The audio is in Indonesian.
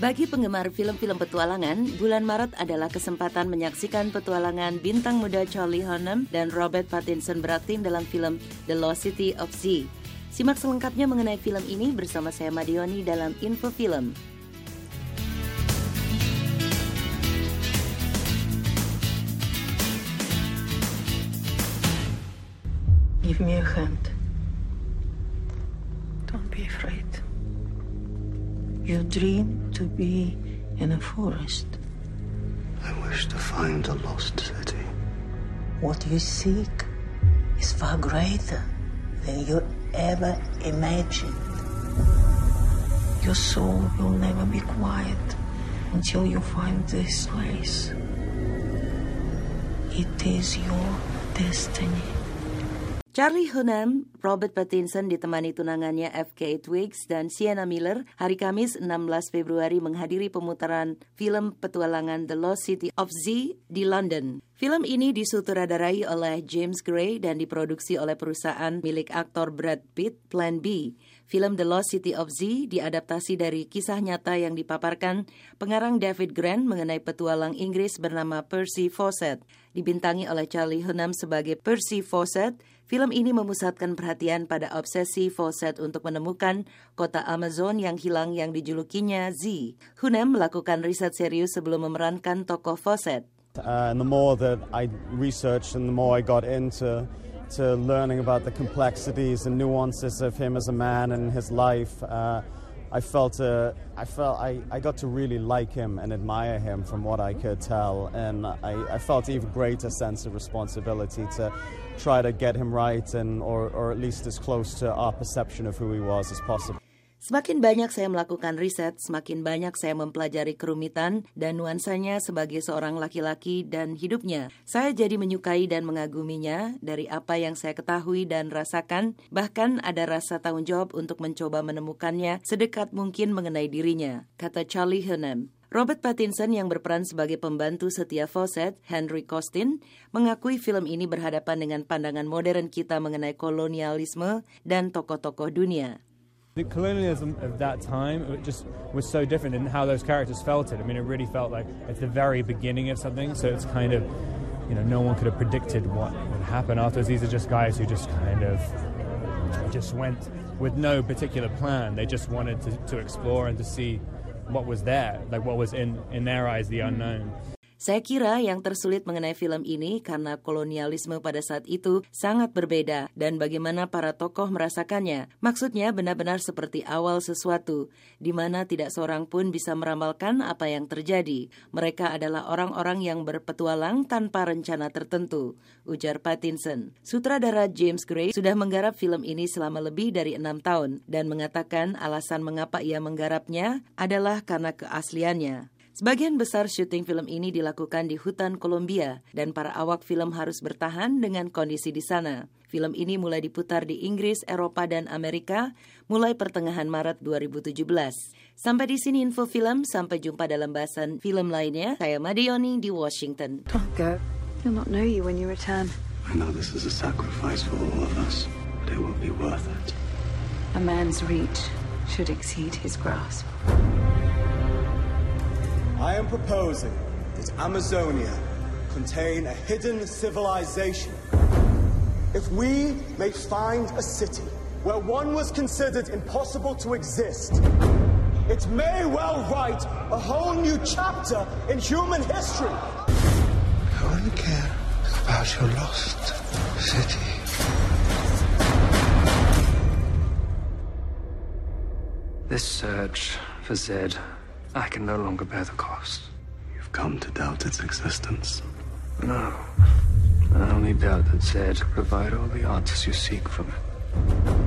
Bagi penggemar film-film petualangan, bulan Maret adalah kesempatan menyaksikan petualangan bintang muda Charlie Hunnam dan Robert Pattinson berakting dalam film The Lost City of Z. Simak selengkapnya mengenai film ini bersama saya Madioni dalam Info Film. Give me a hand. Don't be afraid. You dream to be in a forest. I wish to find a lost city. What you seek is far greater than you ever imagined. Your soul will never be quiet until you find this place. It is your destiny. Charlie Hunnam, Robert Pattinson ditemani tunangannya F.K. Twigs dan Sienna Miller hari Kamis 16 Februari menghadiri pemutaran film petualangan The Lost City of Z di London. Film ini disutradarai oleh James Gray dan diproduksi oleh perusahaan milik aktor Brad Pitt, Plan B. Film The Lost City of Z diadaptasi dari kisah nyata yang dipaparkan pengarang David Grant mengenai petualang Inggris bernama Percy Fawcett. Dibintangi oleh Charlie Hunnam sebagai Percy Fawcett, film ini memusatkan perhatian pada obsesi Fawcett untuk menemukan kota Amazon yang hilang yang dijulukinya Z. Hunnam melakukan riset serius sebelum memerankan tokoh Fawcett. And the more that I researched and the more I got into learning about the complexities and nuances of him as a man and his life, I got to really like him and admire him from what I could tell, and I felt even greater sense of responsibility to try to get him right or at least as close to our perception of who he was as possible. Semakin banyak saya melakukan riset, semakin banyak saya mempelajari kerumitan dan nuansanya sebagai seorang laki-laki dan hidupnya. Saya jadi menyukai dan mengaguminya dari apa yang saya ketahui dan rasakan, bahkan ada rasa tanggung jawab untuk mencoba menemukannya sedekat mungkin mengenai dirinya, kata Charlie Hunnam. Robert Pattinson yang berperan sebagai pembantu setia Fawcett, Henry Costin, mengakui film ini berhadapan dengan pandangan modern kita mengenai kolonialisme dan tokoh-tokoh dunia. The colonialism of that time just was so different in how those characters felt it. I mean, it really felt like it's the very beginning of something, so it's kind of, no one could have predicted what would happen afterwards. These are just guys who just kind of just went with no particular plan. They just wanted to explore and to see what was there, like what was in their eyes, the unknown. Saya kira yang tersulit mengenai film ini karena kolonialisme pada saat itu sangat berbeda dan bagaimana para tokoh merasakannya. Maksudnya benar-benar seperti awal sesuatu, di mana tidak seorang pun bisa meramalkan apa yang terjadi. Mereka adalah orang-orang yang berpetualang tanpa rencana tertentu, ujar Pattinson. Sutradara James Gray sudah menggarap film ini selama lebih dari 6 tahun dan mengatakan alasan mengapa ia menggarapnya adalah karena keasliannya. Sebagian besar syuting film ini dilakukan di hutan Kolombia dan para awak film harus bertahan dengan kondisi di sana. Film ini mulai diputar di Inggris, Eropa, dan Amerika mulai pertengahan Maret 2017. Sampai di sini Info Film, sampai jumpa dalam bahasan film lainnya. Saya Madioni di Washington. Don't go. He'll not know you when you return. I know this is a sacrifice for all of us, but it will be worth it. A man's reach should exceed his grasp. I am proposing that Amazonia contain a hidden civilization. If we may find a city where one was considered impossible to exist, it may well write a whole new chapter in human history. I only care about your lost city. This search for Zed, I can no longer bear the cost. You've come to doubt its existence. No. I only doubt that Zed could provide all the answers you seek from it.